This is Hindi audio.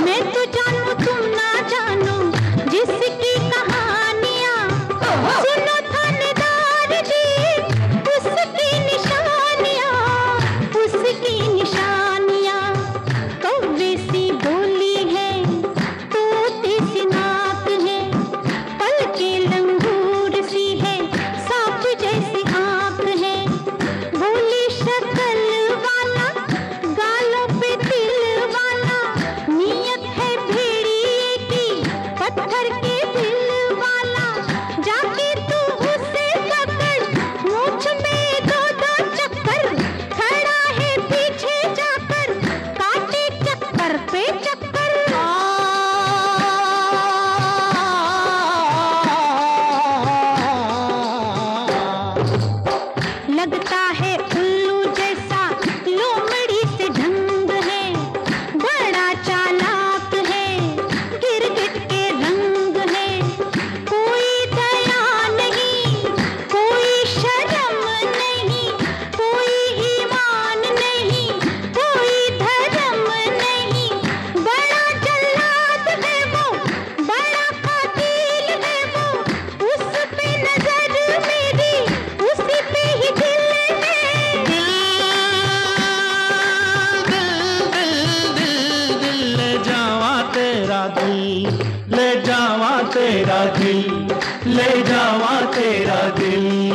मैं तो जानू तुम ना जानो जिसकी कहानियाँ, सुनो थानेदार जी उसकी निशानियाँ, उसकी निशानियाँ। कौवे सी बोली है, तोते सी नाक है, पलके लंगूर सी है, सांप जैसी आँख है। भोली शक्ल वाला, गालों पे तिल वाला, नियत है भेड़िए की, पत्थर के दिल वाला। जाके तू उसे पकड़, मूंछ में दो दो चक्कर, खड़ा है पीछे जाकर, काटे चक्कर पे चक्कर। लगता है उल्लू जैसा, लोमड़ी से ढंग है, बड़ा चालाक है, गिरगिट के रंग है। कोई दया नहीं, कोई शर्म नहीं, कोई ईमान नहीं, कोई धर्म नहीं। बड़ा जल्लाद है वो, बड़ा कातिल है वो, उस पे नजर मेरी, उसी पे ही दिल है। ले जावा तेरा दिल, ले जावा तेरा दिल, ले जावा तेरा दिल।